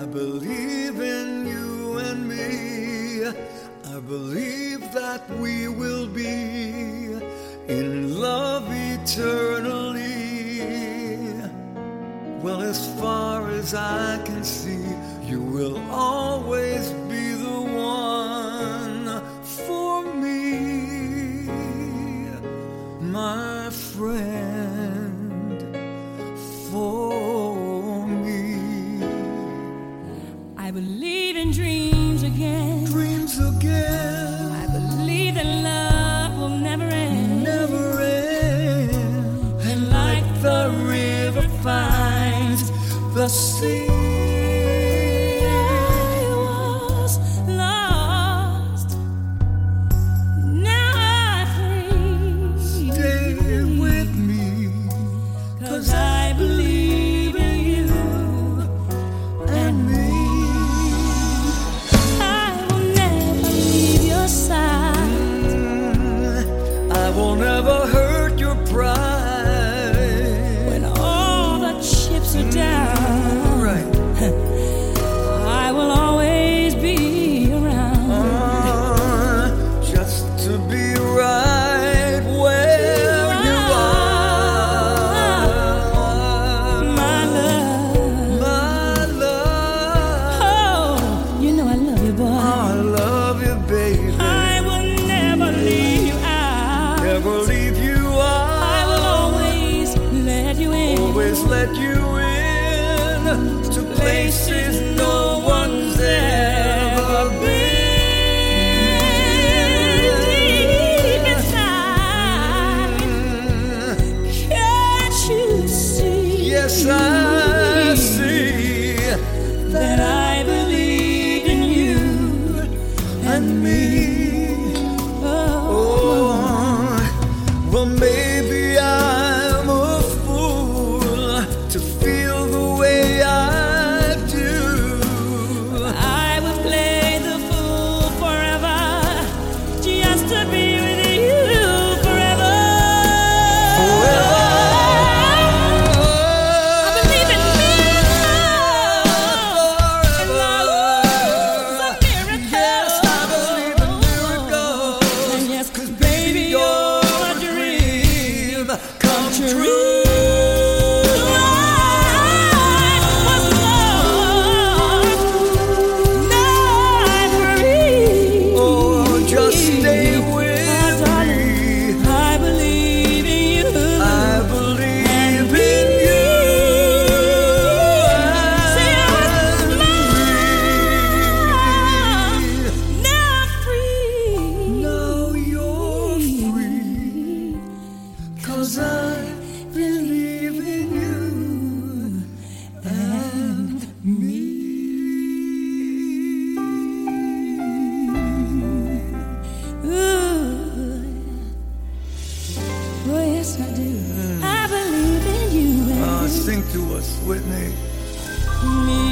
believe in you and me. I believe that we will be in love eternally. Well, as far as I can see, you will always be the one for me, my friend, for me. I believe in dreams again. Dreams again. I believe that love will never end. Never end. And like the river finds the sea, I was lost. Now I'm free. Stay with me, 'Cause I believe in you and me. I will never leave your side. I will never hurt your pride. When all the chips are down, Right. I will always be around. Just to be right where you are. My love. My love. Oh, you know I love you, boy. I love you, baby. I will never leave you out. Never leave you out. I will always let you in. Always let you in to places no one's ever been. Deep inside, can't you see? Yes, I see that I believe in you and me. Oh, well, maybe I'm a fool to feel the way I do. I would play the fool forever just to be with you forever. I believe in miracles. And love's a miracle. Yes, I believe in miracles. And yes, 'cause baby, you're a dream come true. Just stay with me. I believe in you. I believe in you. Say and me. Now I'm free. Now you're free. 'Cause I believe in you and me. Ooh. Oh, yes, I do. I believe in you and Sing to us, Whitney. me.